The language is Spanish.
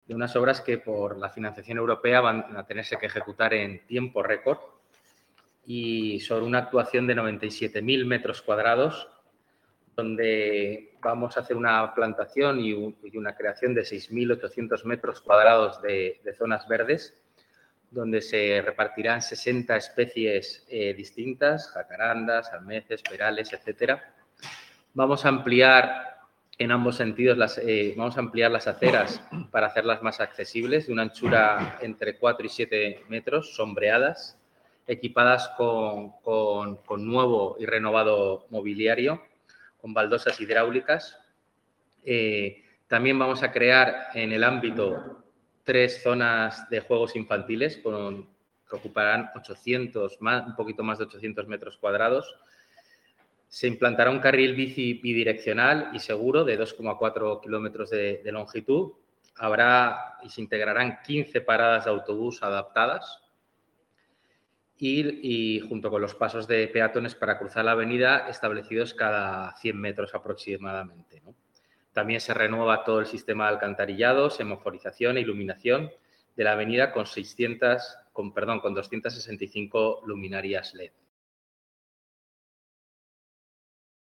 de unas obras que por la financiación europea van a tenerse que ejecutar en tiempo récord y sobre una actuación de 97.000 metros cuadrados, donde vamos a hacer una plantación y una creación de 6.800 metros cuadrados de zonas verdes, donde se repartirán 60 especies distintas, jacarandas, almeces, perales, etcétera. Vamos a ampliar en ambos sentidos vamos a ampliar las aceras para hacerlas más accesibles, de una anchura entre 4 y 7 metros, sombreadas, equipadas con nuevo y renovado mobiliario, con baldosas hidráulicas. También vamos a crear en el ámbito 3 zonas de juegos infantiles que ocuparán un poquito más de 800 metros cuadrados. Se implantará un carril bici bidireccional y seguro de 2,4 kilómetros de longitud. Habrá y se integrarán 15 paradas de autobús adaptadas y junto con los pasos de peatones para cruzar la avenida establecidos cada 100 metros aproximadamente, ¿no? También se renueva todo el sistema de alcantarillado, semaforización e iluminación de la avenida con 265 luminarias LED.